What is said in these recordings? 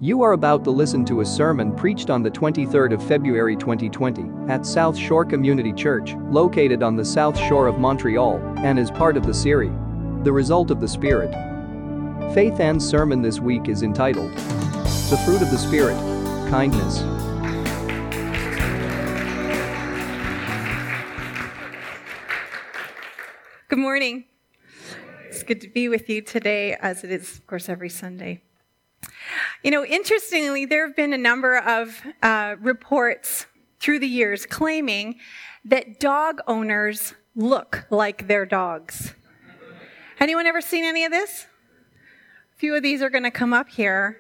You are about to listen to a sermon preached on the 23rd of February 2020 at South Shore Community Church, located on the South Shore of Montreal, and is part of the series, The Result of the Spirit. Faith Ann's sermon this week is entitled, The Fruit of the Spirit, Kindness. Good morning. It's good to be with you today, as it is, of course, every Sunday. You know, interestingly, there have been a number of reports through the years claiming that dog owners look like their dogs. Anyone ever seen any of this? A few of these are going to come up here.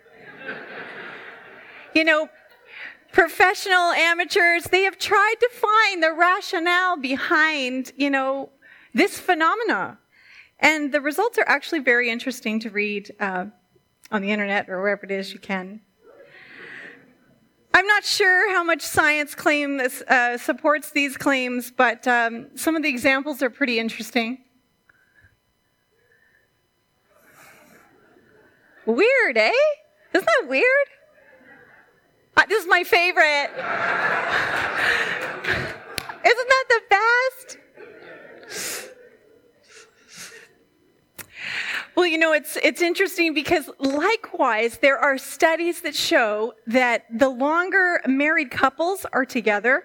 You know, professional amateurs, they have tried to find the rationale behind, this phenomena. And the results are actually very interesting to read on the internet or wherever it is you can. I'm not sure how much science supports these claims, but some of the examples are pretty interesting. Weird, eh? Isn't that weird? This is my favorite. Isn't that the best? Well, it's interesting because likewise, there are studies that show that the longer married couples are together,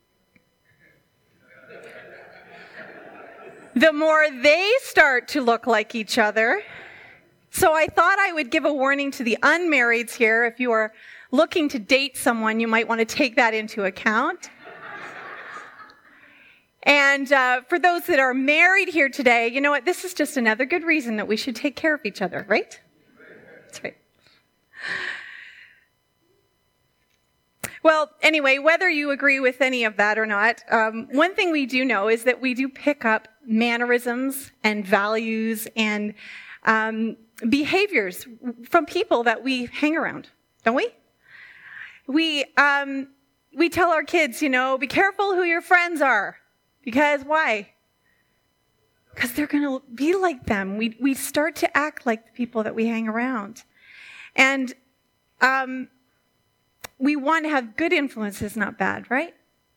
the more they start to look like each other. So I thought I would give a warning to the unmarrieds here. If you are looking to date someone, you might want to take that into account. And for those that are married here today, you know what? This is just another good reason that we should take care of each other, right? That's right. Well, anyway, whether you agree with any of that or not, one thing we do know is that we do pick up mannerisms and values and behaviors from people that we hang around, don't we? We tell our kids, be careful who your friends are. Because why? Because they're going to be like them. We start to act like the people that we hang around. And we want to have good influences, not bad, right?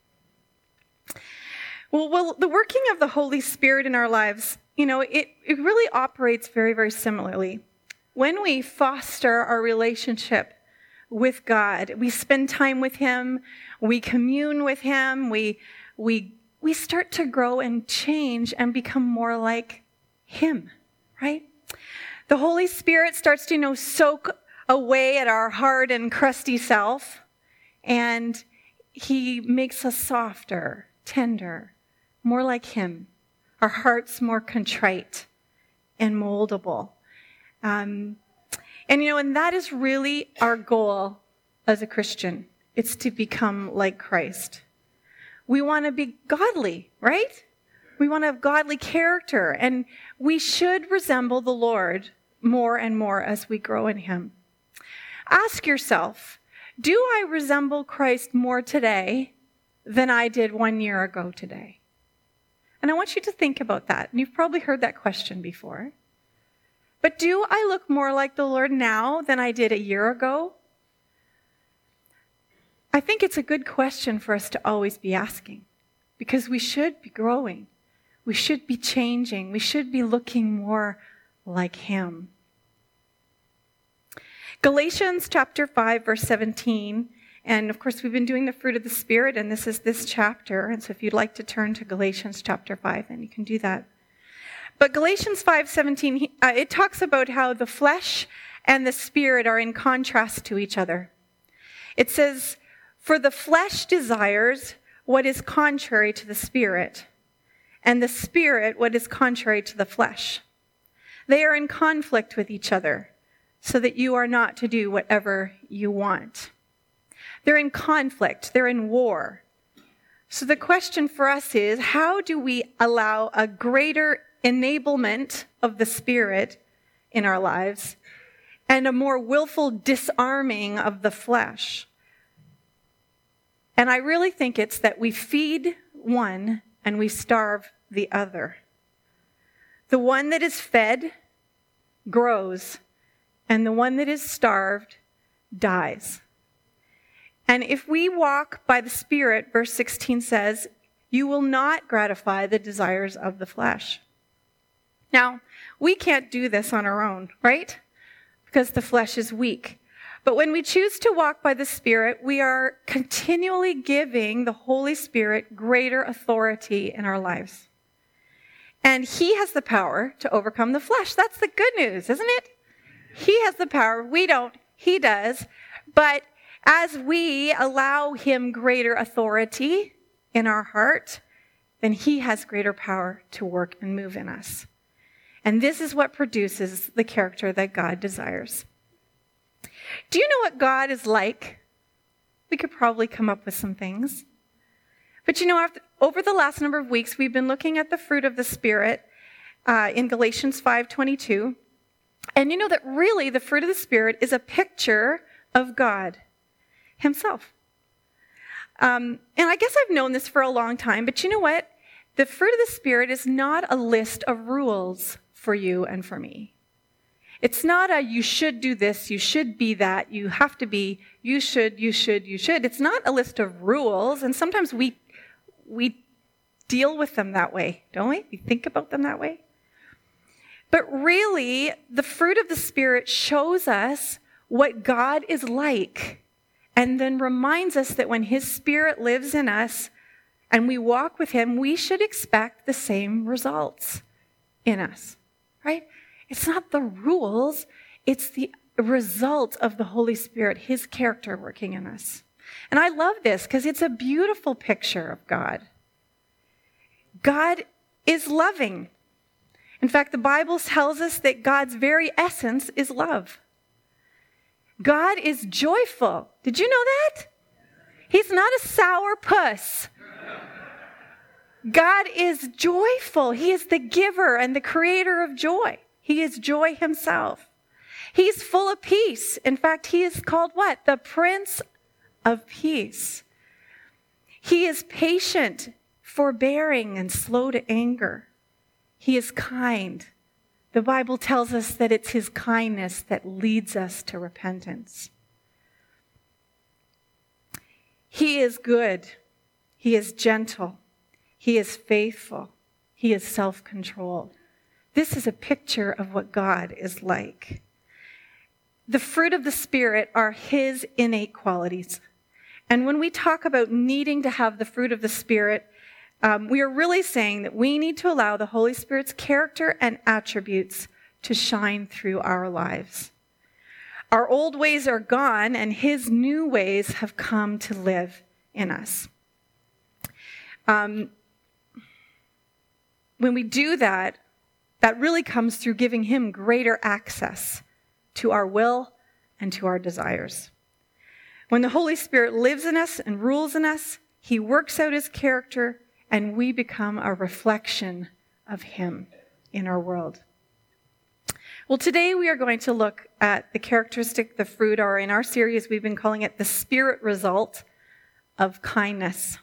Well, the working of the Holy Spirit in our lives, it really operates very, very similarly. When we foster our relationship with God, we spend time with Him, we commune with Him, we start to grow and change and become more like Him, right? The Holy Spirit starts to, soak away at our hard and crusty self, and He makes us softer, tender, more like Him. Our hearts more contrite and moldable. And that is really our goal as a Christian. It's to become like Christ. We want to be godly, right? We want to have godly character, and we should resemble the Lord more and more as we grow in Him. Ask yourself, do I resemble Christ more today than I did 1 year ago today? And I want you to think about that. And you've probably heard that question before. But do I look more like the Lord now than I did a year ago? I think it's a good question for us to always be asking, because we should be growing. We should be changing. We should be looking more like Him. Galatians chapter 5, verse 17. And of course, we've been doing the fruit of the Spirit, and this is this chapter. And so if you'd like to turn to Galatians chapter 5, then you can do that. But Galatians 5:17, it talks about how the flesh and the Spirit are in contrast to each other. It says, "For the flesh desires what is contrary to the Spirit, and the Spirit what is contrary to the flesh. They are in conflict with each other, so that you are not to do whatever you want." They're in conflict. They're in war. So the question for us is, how do we allow a greater enablement of the Spirit in our lives and a more willful disarming of the flesh? And I really think it's that we feed one and we starve the other. The one that is fed grows, and the one that is starved dies. And if we walk by the Spirit, verse 16 says, you will not gratify the desires of the flesh. Now, we can't do this on our own, right? Because the flesh is weak. But when we choose to walk by the Spirit, we are continually giving the Holy Spirit greater authority in our lives. And He has the power to overcome the flesh. That's the good news, isn't it? He has the power. We don't. He does. But as we allow Him greater authority in our heart, then He has greater power to work and move in us. And this is what produces the character that God desires. Do you know what God is like? We could probably come up with some things. But you know, over the last number of weeks, we've been looking at the fruit of the Spirit in Galatians 5:22. And you know that really the fruit of the Spirit is a picture of God Himself. And I guess I've known this for a long time, but you know what? The fruit of the Spirit is not a list of rules for you and for me. It's not a you should do this, you should be that, you have to be, you should. It's not a list of rules, and sometimes we deal with them that way, don't we? We think about them that way. But really, the fruit of the Spirit shows us what God is like, and then reminds us that when His Spirit lives in us and we walk with Him, we should expect the same results in us, right? It's not the rules, it's the result of the Holy Spirit, His character working in us. And I love this because it's a beautiful picture of God. God is loving. In fact, the Bible tells us that God's very essence is love. God is joyful. Did you know that? He's not a sour puss. God is joyful. He is the giver and the creator of joy. He is joy Himself. He's full of peace. In fact, He is called what? The Prince of Peace. He is patient, forbearing, and slow to anger. He is kind. The Bible tells us that it's His kindness that leads us to repentance. He is good. He is gentle. He is faithful. He is self-controlled. This is a picture of what God is like. The fruit of the Spirit are His innate qualities. And when we talk about needing to have the fruit of the Spirit, we are really saying that we need to allow the Holy Spirit's character and attributes to shine through our lives. Our old ways are gone, and His new ways have come to live in us. When we do that, that really comes through giving Him greater access to our will and to our desires. When the Holy Spirit lives in us and rules in us, He works out His character, and we become a reflection of Him in our world. Well, today we are going to look at the characteristic, the fruit, or in our series we've been calling it the Spirit result of kindness.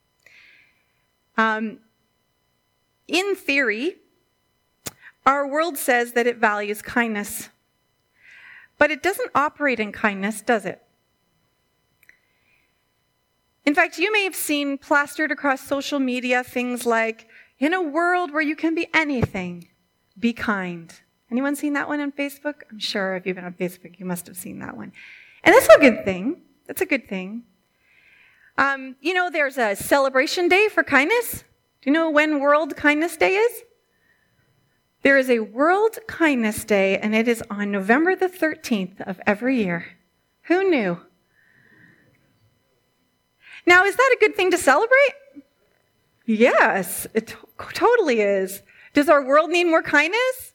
In theory, our world says that it values kindness, but it doesn't operate in kindness, does it? In fact, you may have seen plastered across social media things like, in a world where you can be anything, be kind. Anyone seen that one on Facebook? I'm sure if you've been on Facebook, you must have seen that one. And that's a good thing. That's a good thing. There's a celebration day for kindness. Do you know when World Kindness Day is? There is a World Kindness Day, and it is on November the 13th of every year. Who knew? Now, is that a good thing to celebrate? Yes, it totally is. Does our world need more kindness?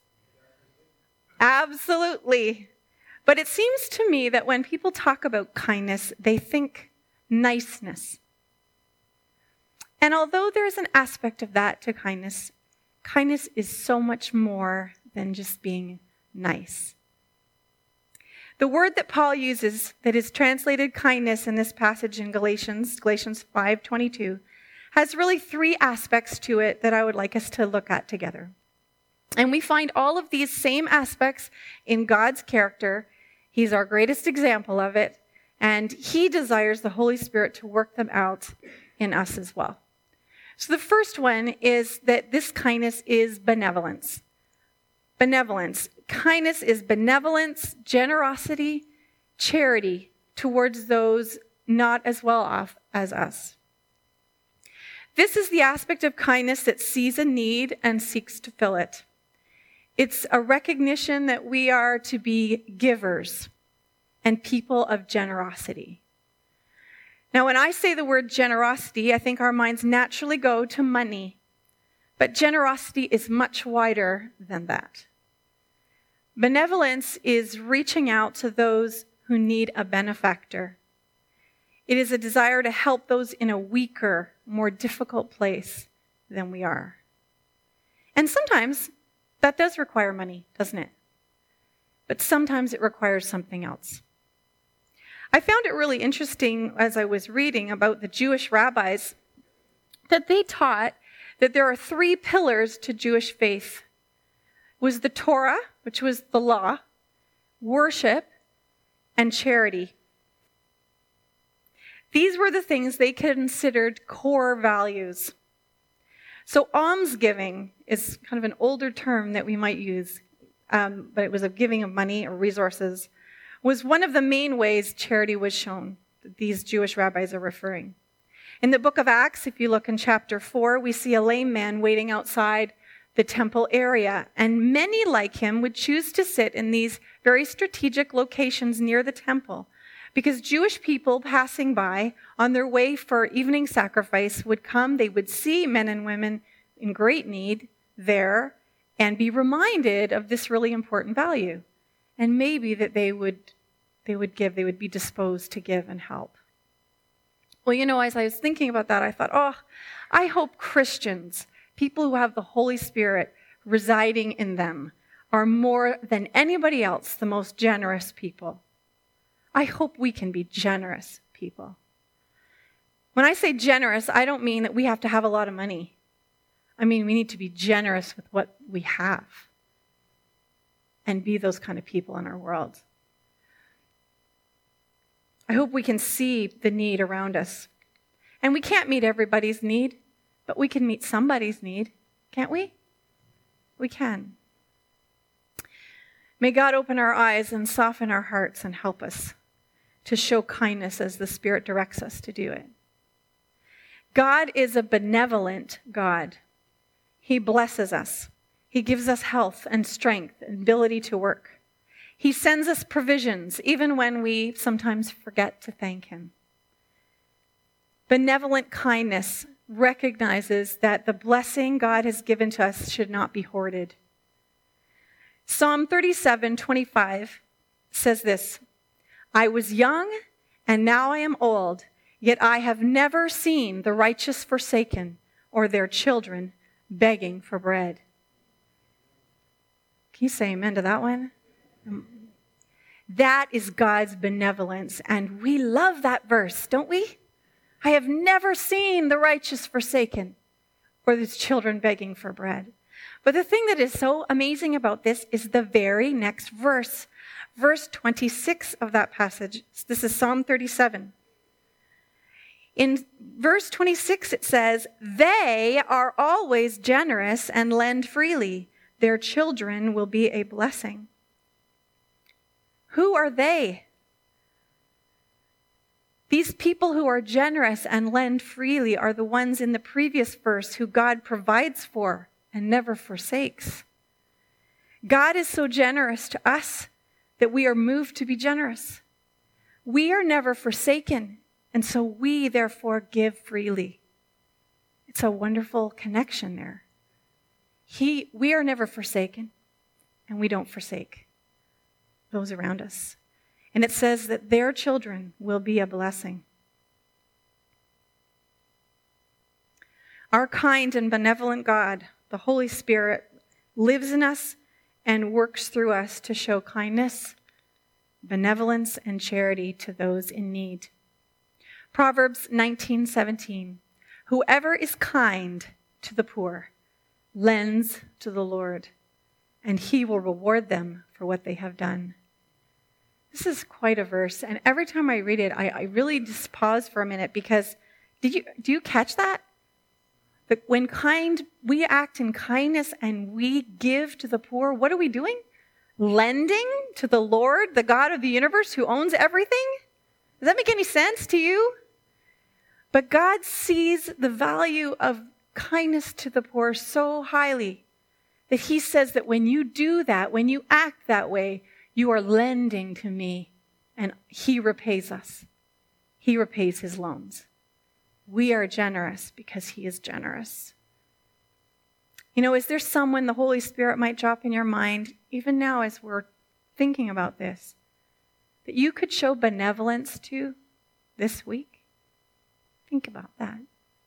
Absolutely. But it seems to me that when people talk about kindness, they think niceness. And although there's an aspect of that to kindness, kindness is so much more than just being nice. The word that Paul uses that is translated kindness in this passage in Galatians 5:22, has really three aspects to it that I would like us to look at together. And we find all of these same aspects in God's character, He's our greatest example of it, and he desires the Holy Spirit to work them out in us as well. So the first one is that this kindness is benevolence. Benevolence. Kindness is benevolence, generosity, charity towards those not as well off as us. This is the aspect of kindness that sees a need and seeks to fill it. It's a recognition that we are to be givers and people of generosity. Now, when I say the word generosity, I think our minds naturally go to money. But generosity is much wider than that. Benevolence is reaching out to those who need a benefactor. It is a desire to help those in a weaker, more difficult place than we are. And sometimes that does require money, doesn't it? But sometimes it requires something else. I found it really interesting as I was reading about the Jewish rabbis that they taught that there are 3 pillars to Jewish faith. It was the Torah, which was the law, worship, and charity. These were the things they considered core values. So almsgiving is kind of an older term that we might use, but it was a giving of money or resources, was one of the main ways charity was shown that these Jewish rabbis are referring. In the book of Acts, if you look in chapter 4, we see a lame man waiting outside the temple area, and many like him would choose to sit in these very strategic locations near the temple, because Jewish people passing by on their way for evening sacrifice would come, they would see men and women in great need there and be reminded of this really important value. And maybe that they would be disposed to give and help. Well, as I was thinking about that, I thought, I hope Christians, people who have the Holy Spirit residing in them, are more than anybody else the most generous people. I hope we can be generous people. When I say generous, I don't mean that we have to have a lot of money. I mean, we need to be generous with what we have and be those kind of people in our world. I hope we can see the need around us. And we can't meet everybody's need, but we can meet somebody's need, can't we? We can. May God open our eyes and soften our hearts and help us to show kindness as the Spirit directs us to do it. God is a benevolent God. He blesses us. He gives us health and strength and ability to work. He sends us provisions, even when we sometimes forget to thank him. Benevolent kindness recognizes that the blessing God has given to us should not be hoarded. Psalm 37:25 says this, I was young and now I am old, yet I have never seen the righteous forsaken or their children begging for bread. Can you say amen to that one? That is God's benevolence, and we love that verse, don't we? I have never seen the righteous forsaken or his children begging for bread. But the thing that is so amazing about this is the very next verse. Verse 26 of that passage. This is Psalm 37. In verse 26 it says, they are always generous and lend freely. Their children will be a blessing. Who are they? These people who are generous and lend freely are the ones in the previous verse who God provides for and never forsakes. God is so generous to us that we are moved to be generous. We are never forsaken, and so we therefore give freely. It's a wonderful connection there. We are never forsaken, and we don't forsake those around us. And it says that their children will be a blessing. Our kind and benevolent God, the Holy Spirit, lives in us and works through us to show kindness, benevolence, and charity to those in need. Proverbs 19:17, whoever is kind to the poor lends to the Lord, and he will reward them for what they have done. This is quite a verse, and every time I read it, I really just pause for a minute because do you catch that? That when we act in kindness and we give to the poor, what are we doing? Lending to the Lord, the God of the universe who owns everything? Does that make any sense to you? But God sees the value of kindness to the poor so highly that he says that when you do that, when you act that way, you are lending to me, and he repays us. He repays his loans. We are generous because he is generous. Is there someone the Holy Spirit might drop in your mind, even now as we're thinking about this, that you could show benevolence to this week? Think about that.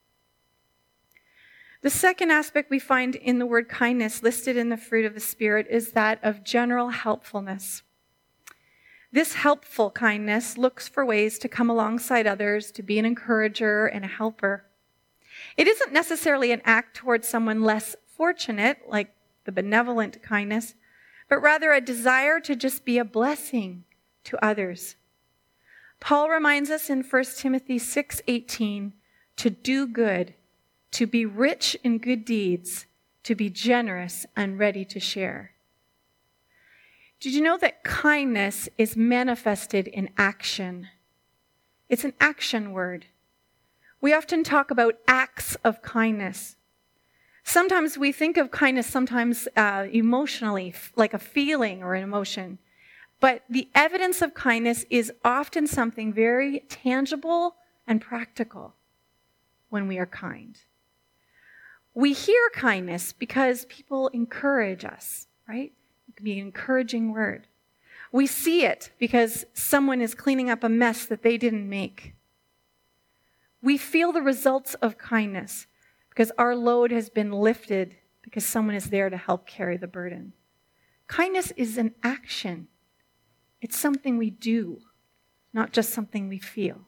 The second aspect we find in the word kindness listed in the fruit of the Spirit is that of general helpfulness. This helpful kindness looks for ways to come alongside others, to be an encourager and a helper. It isn't necessarily an act towards someone less fortunate, like the benevolent kindness, but rather a desire to just be a blessing to others. Paul reminds us in 1 Timothy 6:18 to do good, to be rich in good deeds, to be generous and ready to share. Did you know that kindness is manifested in action? It's an action word. We often talk about acts of kindness. Sometimes we think of kindness emotionally, like a feeling or an emotion. But the evidence of kindness is often something very tangible and practical when we are kind. We hear kindness because people encourage us, right? It can be an encouraging word. We see it because someone is cleaning up a mess that they didn't make. We feel the results of kindness because our load has been lifted because someone is there to help carry the burden. Kindness is an action. It's something we do, not just something we feel.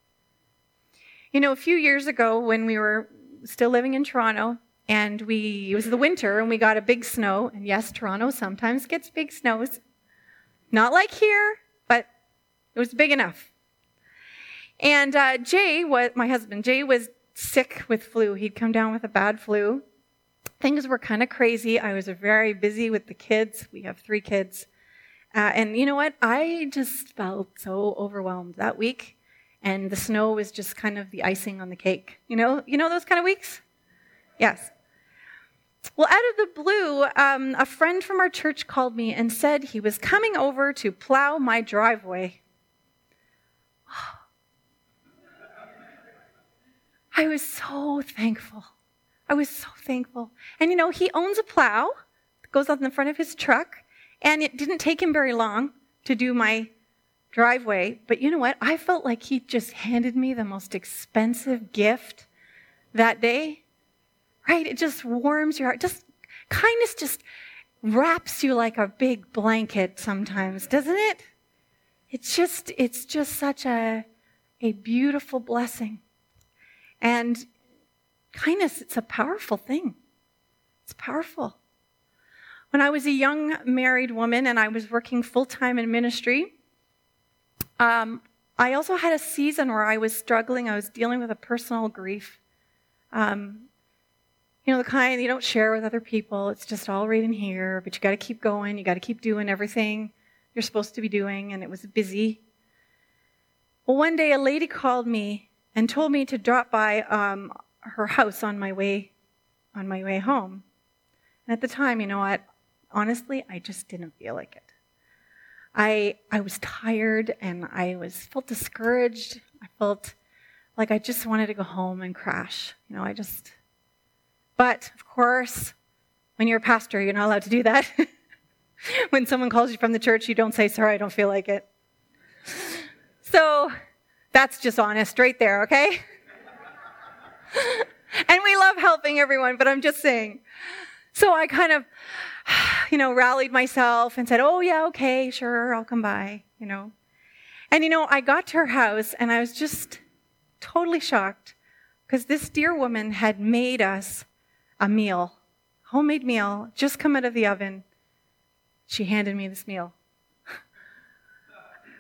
A few years ago when we were still living in Toronto, and it was the winter, and we got a big snow. And yes, Toronto sometimes gets big snows. Not like here, but it was big enough. And my husband, Jay was sick with flu. He'd come down with a bad flu. Things were kind of crazy. I was very busy with the kids. We have 3 kids. And you know what? I just felt so overwhelmed that week. And the snow was just kind of the icing on the cake. You know those kind of weeks? Yes. Well, out of the blue, a friend from our church called me and said he was coming over to plow my driveway. I was so thankful. And he owns a plow that goes on the front of his truck. And it didn't take him very long to do my driveway. But you know what? I felt like he just handed me the most expensive gift that day. Right? It just warms your heart. Kindness just wraps you like a big blanket sometimes, doesn't it? It's just such a beautiful blessing. And kindness, it's a powerful thing. It's powerful. When I was a young married woman and I was working full-time in ministry, I also had a season where I was struggling. I was dealing with a personal grief. The kind you don't share with other people. It's just all right in here, but you got to keep going. You got to keep doing everything you're supposed to be doing, and it was busy. Well, one day a lady called me and told me to drop by her house on my way home. And at the time, you know what? Honestly, I just didn't feel like it. I was tired and I felt discouraged. I felt like I just wanted to go home and crash. But of course, when you're a pastor, you're not allowed to do that. When someone calls you from the church, you don't say, sorry, I don't feel like it. So that's just honest right there, okay? And we love helping everyone, but I'm just saying. So I kind of, rallied myself and said, oh, yeah, okay, sure, I'll come by, And, I got to her house and I was just totally shocked because this dear woman had made us a meal, homemade meal, just come out of the oven. She handed me this meal.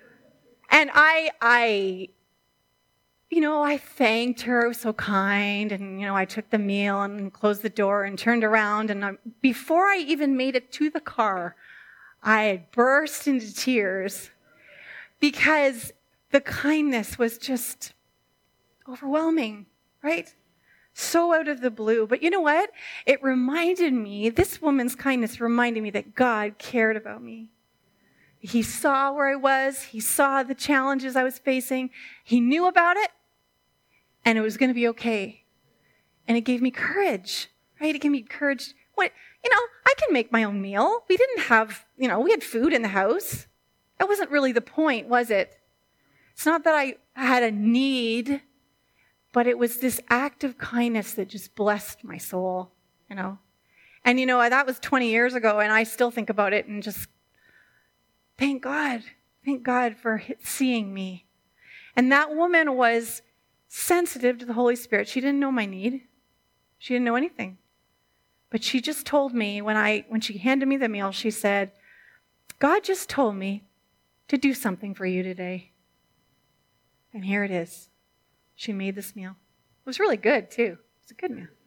And I thanked her. It was so kind. And, I took the meal and closed the door and turned around. And before I even made it to the car, I had burst into tears because the kindness was just overwhelming, right? So out of the blue. But you know what? It reminded me, this woman's kindness reminded me that God cared about me. He saw where I was. He saw the challenges I was facing. He knew about it. And it was going to be okay. And it gave me courage, right? It gave me courage. I can make my own meal. We didn't have, we had food in the house. That wasn't really the point, was it? It's not that I had a need, but it was this act of kindness that just blessed my soul, And, that was 20 years ago, and I still think about it and just thank God. Thank God for seeing me. And that woman was sensitive to the Holy Spirit. She didn't know my need. She didn't know anything. But she just told me, when she handed me the meal, she said, God just told me to do something for you today. And here it is. She made this meal. It was really good, too. It was a good meal.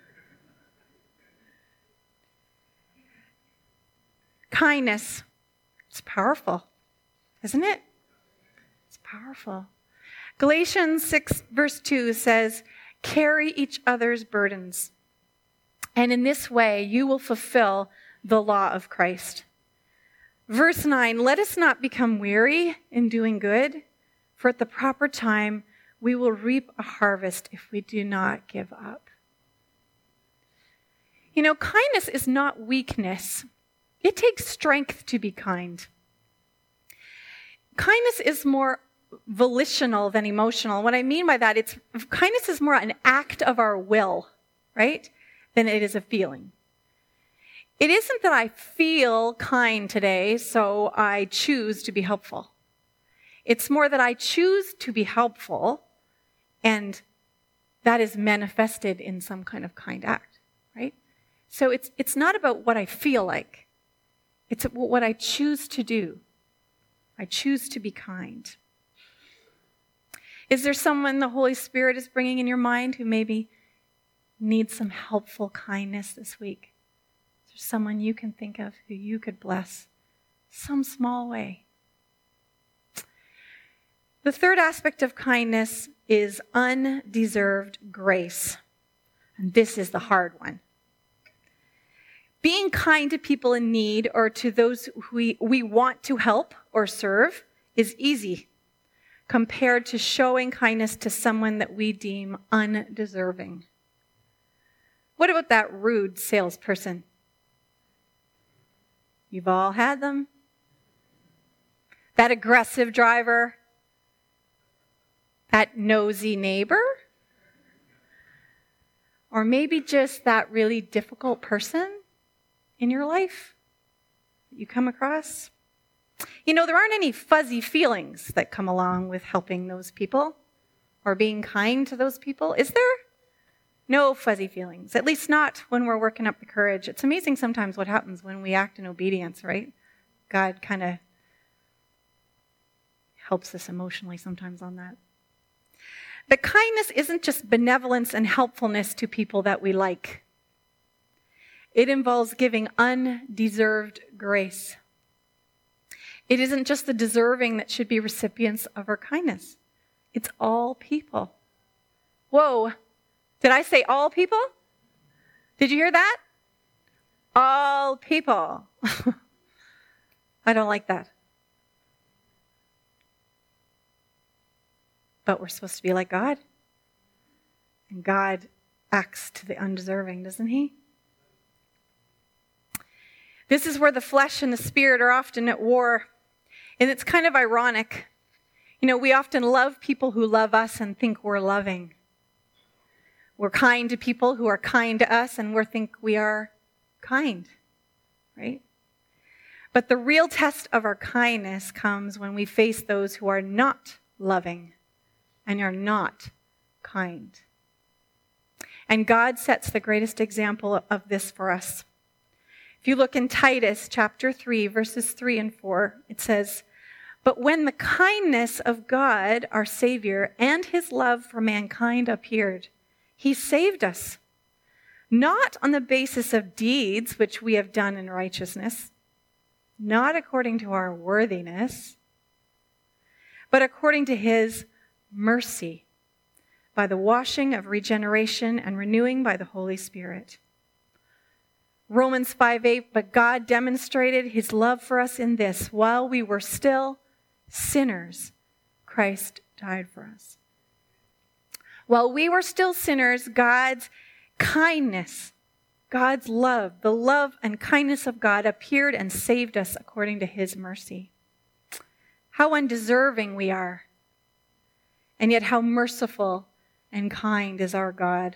Kindness. It's powerful, isn't it? It's powerful. Galatians 6 verse 2 says, carry each other's burdens. And in this way, you will fulfill the law of Christ. Verse 9, let us not become weary in doing good, for at the proper time, we will reap a harvest if we do not give up. Kindness is not weakness. It takes strength to be kind. Kindness is more volitional than emotional. What I mean by that, kindness is more an act of our will, right, than it is a feeling. It isn't that I feel kind today, so I choose to be helpful. It's more that I choose to be helpful, and that is manifested in some kind of kind act, right? So it's not about what I feel like. It's what I choose to do. I choose to be kind. Is there someone the Holy Spirit is bringing in your mind who maybe needs some helpful kindness this week? Is there someone you can think of who you could bless some small way? The third aspect of kindness is undeserved grace. And this is the hard one. Being kind to people in need or to those who we want to help or serve is easy compared to showing kindness to someone that we deem undeserving. What about that rude salesperson? You've all had them. That aggressive driver? That nosy neighbor? Or maybe just that really difficult person in your life that you come across? There aren't any fuzzy feelings that come along with helping those people or being kind to those people, is there? No fuzzy feelings, at least not when we're working up the courage. It's amazing sometimes what happens when we act in obedience, right? God kind of helps us emotionally sometimes on that. But kindness isn't just benevolence and helpfulness to people that we like. It involves giving undeserved grace. It isn't just the deserving that should be recipients of our kindness. It's all people. Whoa, did I say all people? Did you hear that? All people. I don't like that. But we're supposed to be like God. And God acts to the undeserving, doesn't he? This is where the flesh and the spirit are often at war. And it's kind of ironic. We often love people who love us and think we're loving. We're kind to people who are kind to us and we think we are kind, right? But the real test of our kindness comes when we face those who are not loving and are not kind. And God sets the greatest example of this for us. If you look in Titus chapter 3, verses 3 and 4, it says, But when the kindness of God, our Savior, and his love for mankind appeared, he saved us, not on the basis of deeds which we have done in righteousness, not according to our worthiness, but according to his mercy, by the washing of regeneration and renewing by the Holy Spirit. Romans 5:8, but God demonstrated his love for us in this: while we were still sinners, Christ died for us. While we were still sinners, God's kindness, God's love, the love and kindness of God appeared and saved us according to his mercy. How undeserving we are, and yet how merciful and kind is our God.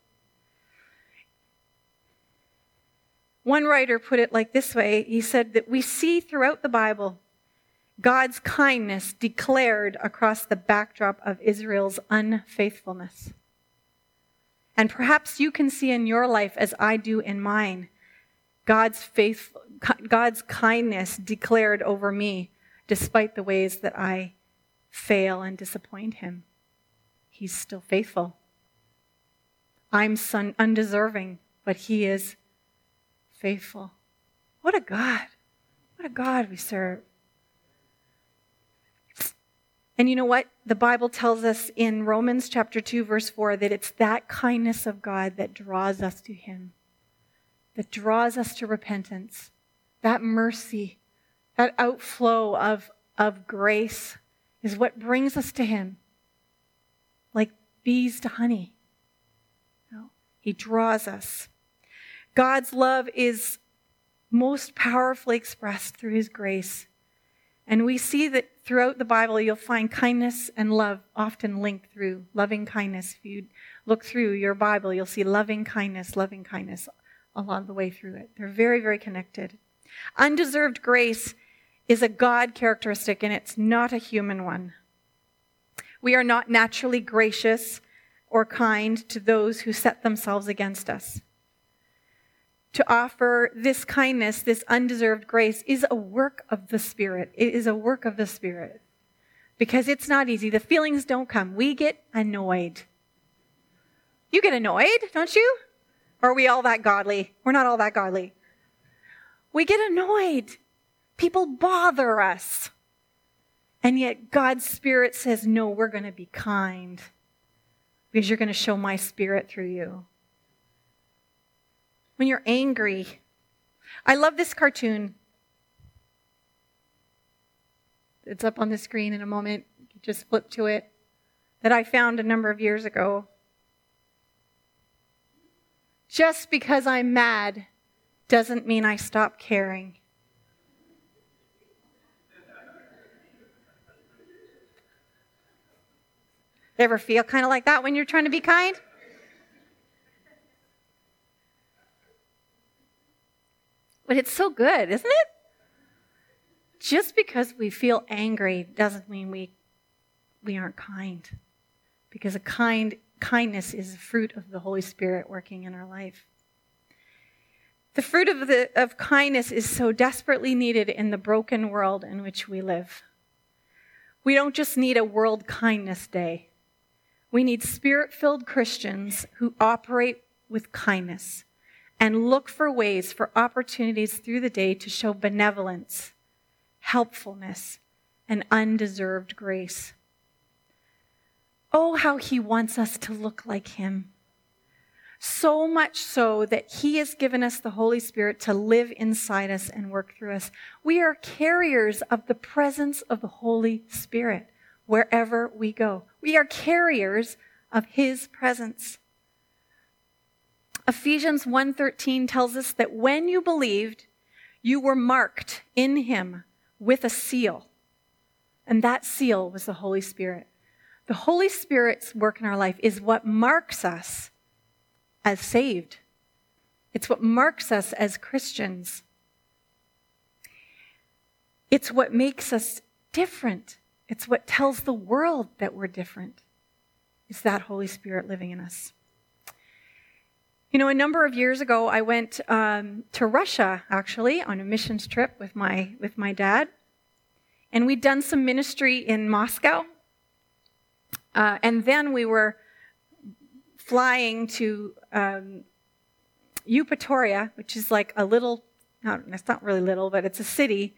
One writer put it like this way. He said that we see throughout the Bible God's kindness declared across the backdrop of Israel's unfaithfulness. And perhaps you can see in your life, as I do in mine, God's kindness declared over me, despite the ways that I fail and disappoint him. He's still faithful. I'm undeserving, but he is faithful. What a God. What a God we serve. And you know what? The Bible tells us in Romans chapter 2, verse 4, that it's that kindness of God that draws us to him, that draws us to repentance, that mercy, that outflow of grace is what brings us to him, like bees to honey. No, he draws us. God's love is most powerfully expressed through his grace. And we see that throughout the Bible, you'll find kindness and love often linked through. Loving kindness. If you look through your Bible, you'll see loving kindness along the way through it. They're very, very connected. Undeserved grace is a God characteristic, and it's not a human one. We are not naturally gracious or kind to those who set themselves against us. To offer this kindness, this undeserved grace, is a work of the Spirit. It is a work of the Spirit. Because it's not easy. The feelings don't come. We get annoyed. You get annoyed, don't you? Or are we all that godly? We're not all that godly. We get annoyed. People bother us. And yet God's Spirit says, no, we're going to be kind. Because you're going to show my Spirit through you. When you're angry. I love this cartoon. It's up on the screen in a moment. You can just flip to it. That I found a number of years ago. Just because I'm mad doesn't mean I stop caring. Ever feel kind of like that when you're trying to be kind? But it's so good, isn't it? Just because we feel angry doesn't mean we aren't kind. Because kindness is a fruit of the Holy Spirit working in our life. The fruit of kindness is so desperately needed in the broken world in which we live. We don't just need a World Kindness Day. We need Spirit-filled Christians who operate with kindness and look for ways, for opportunities through the day to show benevolence, helpfulness, and undeserved grace. Oh, how he wants us to look like him. So much so that he has given us the Holy Spirit to live inside us and work through us. We are carriers of the presence of the Holy Spirit wherever we go. We are carriers of his presence. Ephesians 1:13 tells us that when you believed, you were marked in him with a seal. And that seal was the Holy Spirit. The Holy Spirit's work in our life is what marks us as saved. It's what marks us as Christians. It's what makes us different. It's what tells the world that we're different. It's that Holy Spirit living in us. You know, a number of years ago, I went to Russia, actually, on a missions trip with my dad. And we'd done some ministry in Moscow. And then we were flying to Eupatoria, which is like a little, it's not really little, but it's a city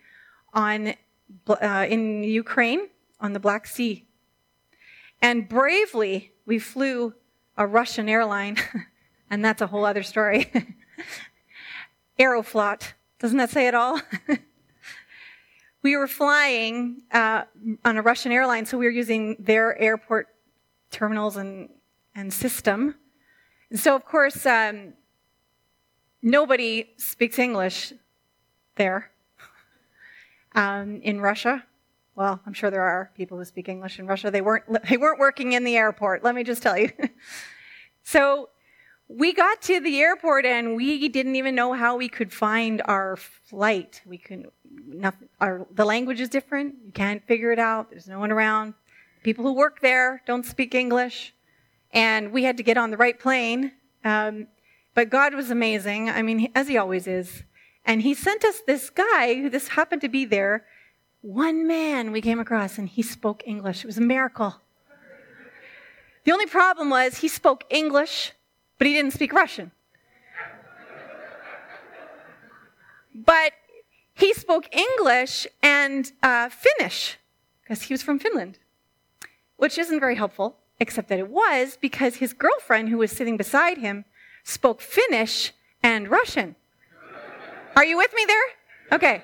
in Ukraine on the Black Sea. And bravely, we flew a Russian airline, and that's a whole other story. Aeroflot. Doesn't that say it all? We were flying on a Russian airline, so we were using their airport terminals and system. And so, of course, nobody speaks English there. In Russia, well, I'm sure there are people who speak English in Russia. They weren't working in the airport, let me just tell you. So we got to the airport and we didn't even know how we could find our flight. The language is different. You can't figure it out. There's no one around. People who work there don't speak English. And we had to get on the right plane. But God was amazing. I mean, as he always is. And he sent us this guy who this happened to be there. One man we came across and he spoke English. It was a miracle. The only problem was he spoke English, but he didn't speak Russian. But he spoke English and Finnish, because he was from Finland, which isn't very helpful, except that it was because his girlfriend who was sitting beside him spoke Finnish and Russian. Are you with me there? Okay.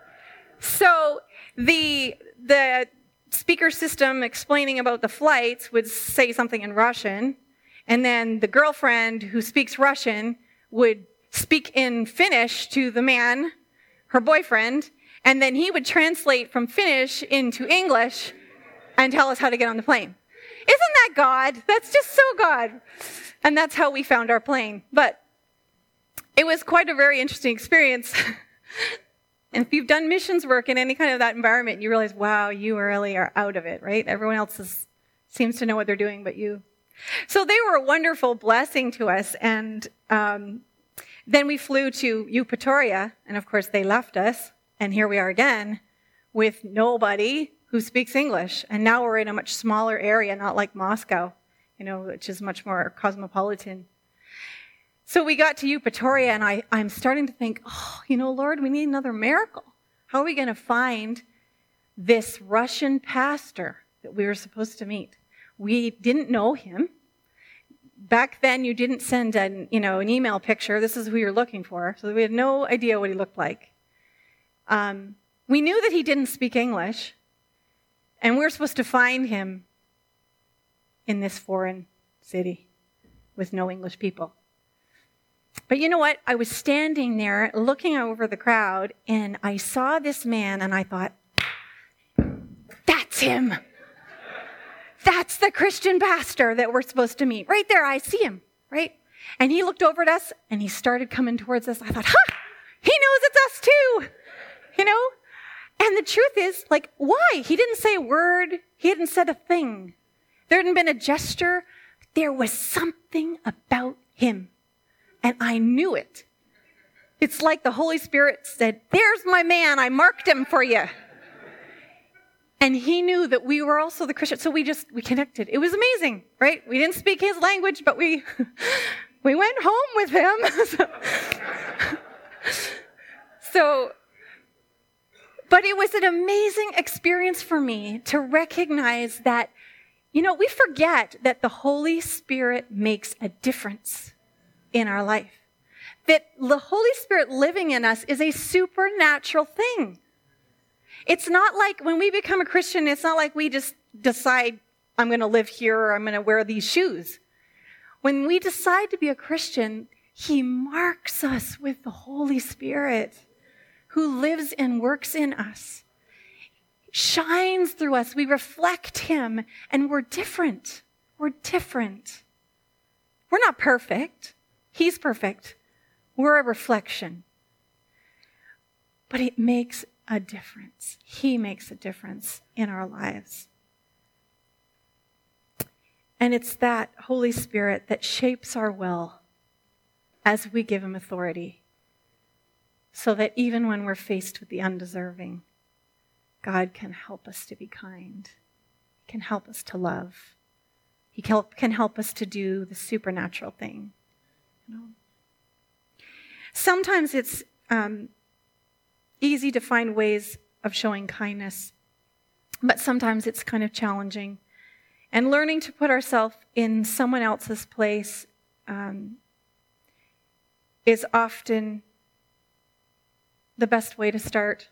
So the speaker system explaining about the flights would say something in Russian, and then the girlfriend who speaks Russian would speak in Finnish to the man, her boyfriend, and then he would translate from Finnish into English and tell us how to get on the plane. Isn't that God? That's just so God. And that's how we found our plane. But it was quite a very interesting experience. And if you've done missions work in any kind of that environment, you realize, wow, you really are out of it, right? Everyone else seems to know what they're doing but you. So they were a wonderful blessing to us. And then we flew to Eupatoria, and of course they left us. And here we are again with nobody who speaks English. And now we're in a much smaller area, not like Moscow, which is much more cosmopolitan. So we got to Eupatoria, and I'm starting to think, Lord, we need another miracle. How are we going to find this Russian pastor that we were supposed to meet? We didn't know him. Back then, you didn't send an email picture. This is who you're looking for. So we had no idea what he looked like. We knew that he didn't speak English, and we were supposed to find him in this foreign city with no English people. But you know what? I was standing there looking over the crowd, and I saw this man, and I thought, that's him. That's the Christian pastor that we're supposed to meet. Right there, I see him, right? And he looked over at us, and he started coming towards us. I thought, he knows it's us too, And the truth is, why? He didn't say a word. He hadn't said a thing. There hadn't been a gesture. There was something about him. And I knew it. It's like the Holy Spirit said, there's my man. I marked him for you. And he knew that we were also the Christians. So we connected. It was amazing, right? We didn't speak his language, but we went home with him. But it was an amazing experience for me to recognize that, we forget that the Holy Spirit makes a difference in our life. That the Holy Spirit living in us is a supernatural thing. It's not like when we become a Christian, it's not like we just decide, I'm going to live here or I'm going to wear these shoes. When we decide to be a Christian, he marks us with the Holy Spirit who lives and works in us, shines through us. We reflect him, and we're different. We're different. We're not perfect. He's perfect. We're a reflection. But it makes a difference. He makes a difference in our lives. And it's that Holy Spirit that shapes our will as we give him authority, so that even when we're faced with the undeserving, God can help us to be kind. He can help us to love. He can help us to do the supernatural thing. Sometimes it's easy to find ways of showing kindness, but sometimes it's kind of challenging. And learning to put ourselves in someone else's place is often the best way to start.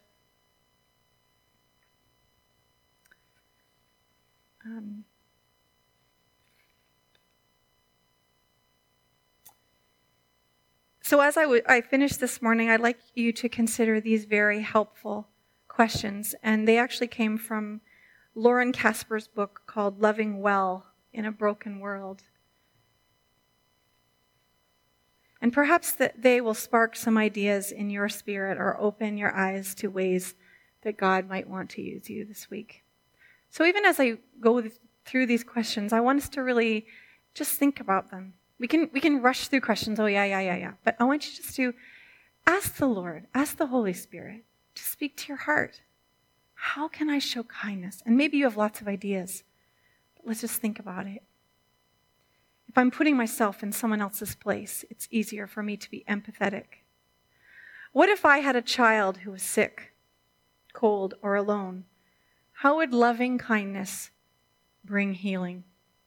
So as I finish this morning, I'd like you to consider these very helpful questions. And they actually came from Lauren Casper's book called Loving Well in a Broken World. And perhaps that they will spark some ideas in your spirit or open your eyes to ways that God might want to use you this week. So even as I go through these questions, I want us to really just think about them. We can rush through questions. Oh, yeah. But I want you just to ask the Lord, ask the Holy Spirit to speak to your heart. How can I show kindness? And maybe you have lots of ideas, but let's just think about it. If I'm putting myself in someone else's place, it's easier for me to be empathetic. What if I had a child who was sick, cold, or alone? How would loving kindness bring healing?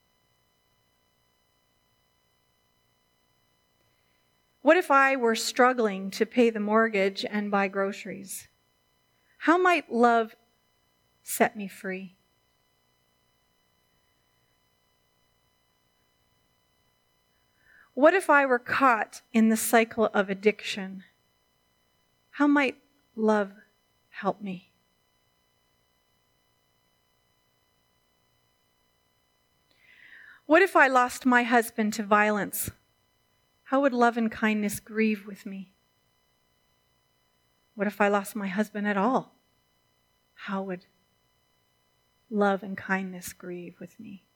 What if I were struggling to pay the mortgage and buy groceries? How might love set me free? What if I were caught in the cycle of addiction? How might love help me? What if I lost my husband to violence? How would love and kindness grieve with me? What if I lost my husband at all? How would love and kindness grieve with me?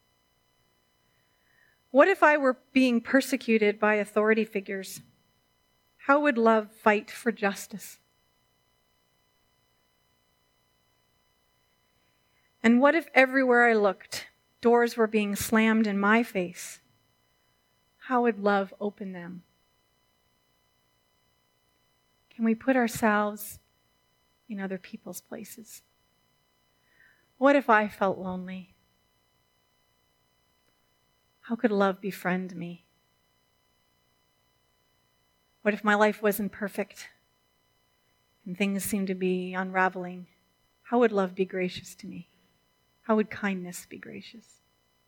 What if I were being persecuted by authority figures? How would love fight for justice? And what if everywhere I looked, doors were being slammed in my face? How would love open them? Can we put ourselves in other people's places? What if I felt lonely? How could love befriend me? What if my life wasn't perfect and things seemed to be unraveling? How would love be gracious to me? How would kindness be gracious?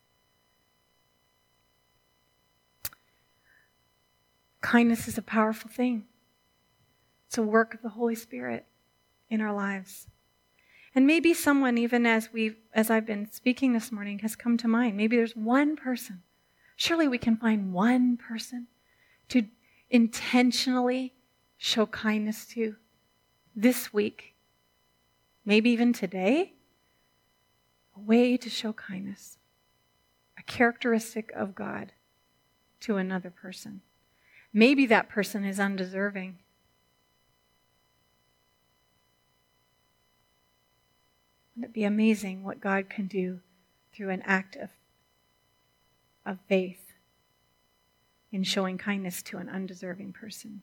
Kindness is a powerful thing. It's a work of the Holy Spirit in our lives. And maybe someone, even as I've been speaking this morning, has come to mind. Maybe there's one person. Surely we can find one person to intentionally show kindness to this week. Maybe even today. A way to show kindness. A characteristic of God to another person. Maybe that person is undeserving. Wouldn't it be amazing what God can do through an act of faith in showing kindness to an undeserving person?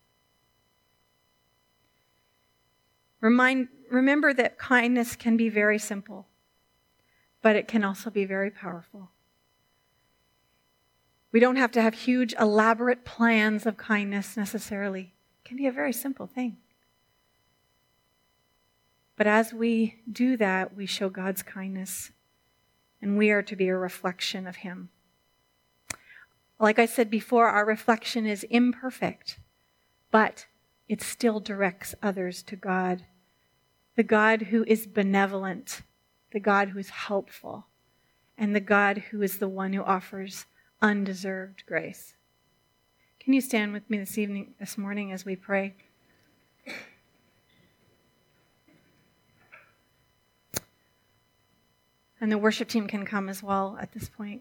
Remember that kindness can be very simple, but it can also be very powerful. We don't have to have huge, elaborate plans of kindness necessarily. It can be a very simple thing. But as we do that, we show God's kindness, and we are to be a reflection of Him. Like I said before, our reflection is imperfect, but it still directs others to God, the God who is benevolent, the God who is helpful, and the God who is the one who offers undeserved grace. Can you stand with me this morning as we pray? And the worship team can come as well at this point.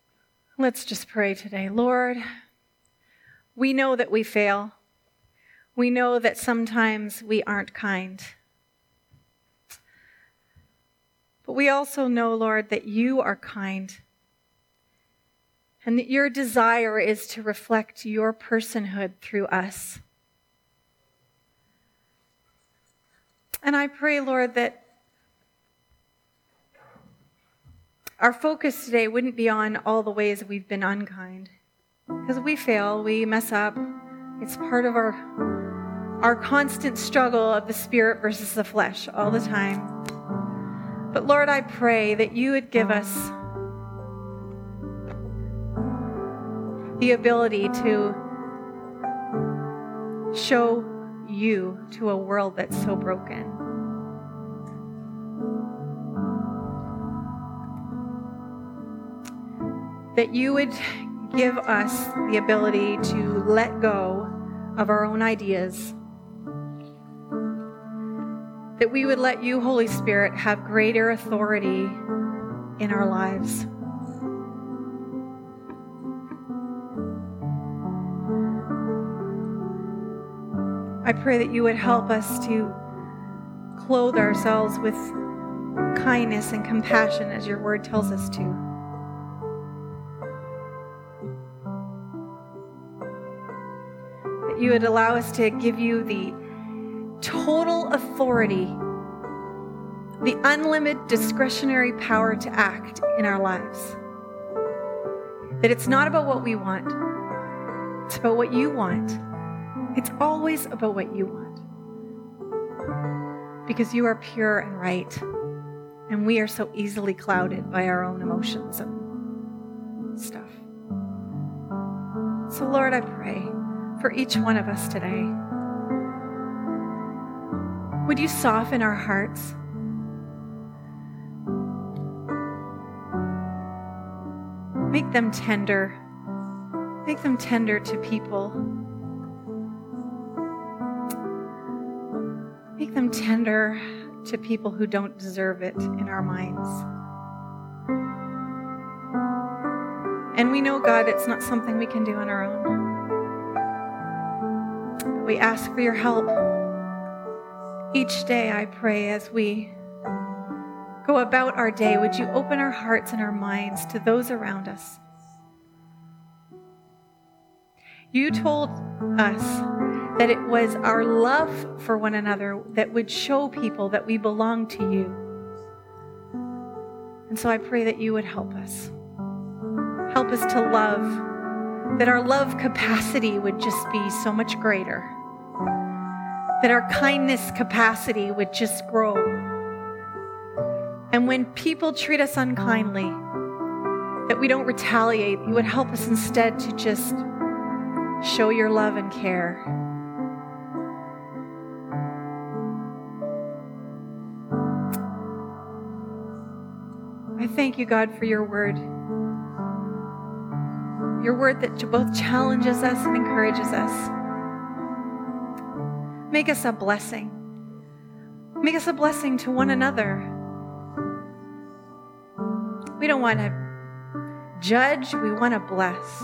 Let's just pray today. Lord, we know that we fail. We know that sometimes we aren't kind. But we also know, Lord, that you are kind and that your desire is to reflect your personhood through us. And I pray, Lord, that our focus today wouldn't be on all the ways we've been unkind. Because we fail, we mess up. It's part of our constant struggle of the spirit versus the flesh all the time. But Lord, I pray that you would give us the ability to show you to a world that's so broken. That you would give us the ability to let go of our own ideas. That we would let you, Holy Spirit, have greater authority in our lives. I pray that you would help us to clothe ourselves with kindness and compassion as your word tells us to. That you would allow us to give you the total authority, the unlimited discretionary power to act in our lives. That it's not about what we want, it's about what you want. It's always about what you want. Because you are pure and right, and we are so easily clouded by our own emotions and stuff. So Lord, I pray for each one of us today. Would you soften our hearts? Make them tender. Make them tender to people. Make them tender to people who don't deserve it in our minds. And we know, God, it's not something we can do on our own. But we ask for your help. Each day, I pray, as we go about our day, would you open our hearts and our minds to those around us? You told us that it was our love for one another that would show people that we belong to you. And so I pray that you would help us. Help us to love, that our love capacity would just be so much greater. That our kindness capacity would just grow. And when people treat us unkindly, that we don't retaliate, you would help us instead to just show your love and care. I thank you, God, for your word. Your word that both challenges us and encourages us. Make us a blessing. Make us a blessing to one another. We don't want to judge, we want to bless.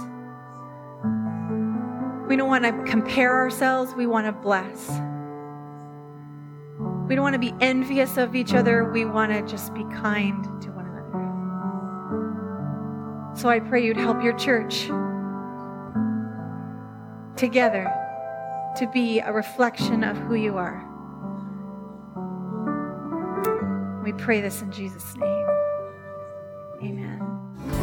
We don't want to compare ourselves, we want to bless. We don't want to be envious of each other, we want to just be kind to one another. So I pray you'd help your church together to be a reflection of who you are. We pray this in Jesus' name. Amen.